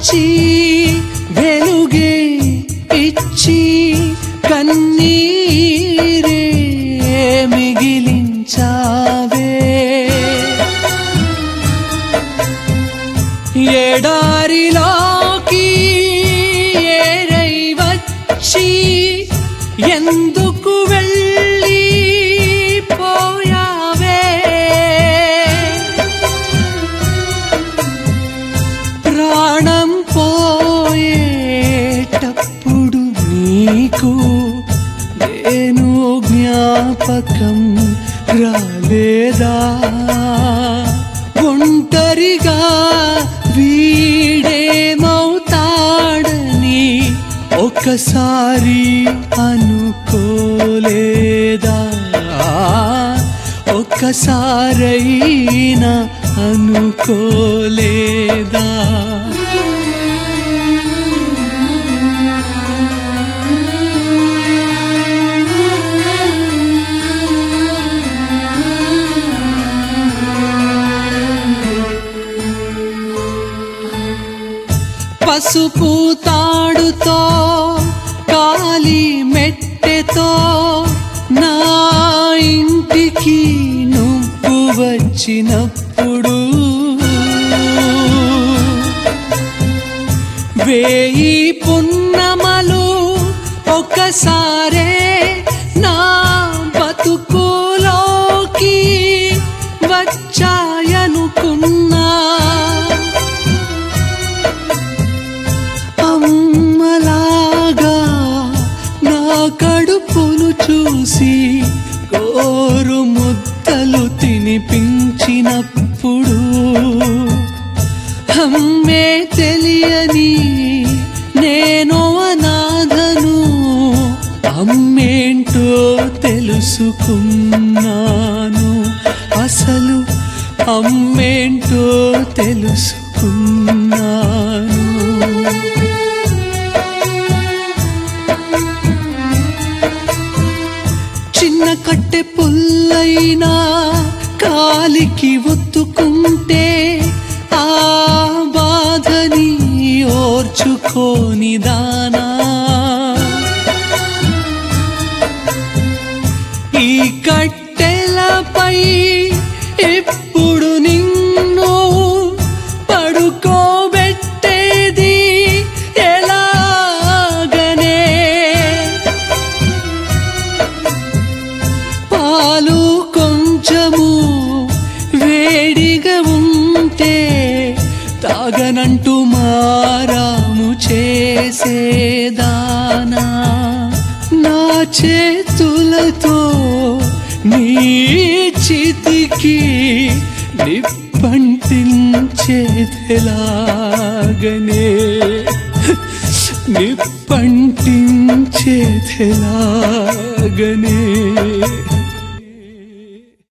వచ్చి వెలుగే ఇచ్చి కన్నీరే మిగిలించావే ఎడారిలోకి ఏరై వచ్చి ఎందుకు వెళ్ళి పోయావే ప్రాణం పోయేటప్పుడు నీకు నేను జ్ఞాపకం రాలేదా ఒంటరిగా వీడేమవుతాడని ఒకసారి అనుకోలేదా ఒక్కసారైనా అనుకోలేదా పసుపు తాడుతో కాలి మెట్టెతో నా ఇంటికి నువ్వు వచ్చినప్పుడు వేయి పున్నమలు ఒకసారే నా బతుకులోకి వచ్చాయనుకున్నా అమ్మలాగా నా కడుపును చూసి కోరు ముద్దలు తినిపించినప్పుడు అమ్మే తెలియని నేను అనాథను అమ్మేంటో తెలుసుకున్నాను అసలు అమ్మేంటో తెలుసుకున్నాను చిన్న కట్టె పుల్లైనా కాలికి ఒత్తుకుంటే ఆ బాధని ఓర్చుకోని దానా ఈ కట్టెలపై ఇప్పుడు నిన్ను పడుకోబెట్టేది ఎలాగనే పాలు కొంచెము వేడిగా ఉంటే తాగనంటూ మారాము చేసేదానా నా చేతులతో నీ చితికి నిప్పంటించేదెలాగనే నిప్పంటించేదెలాగనే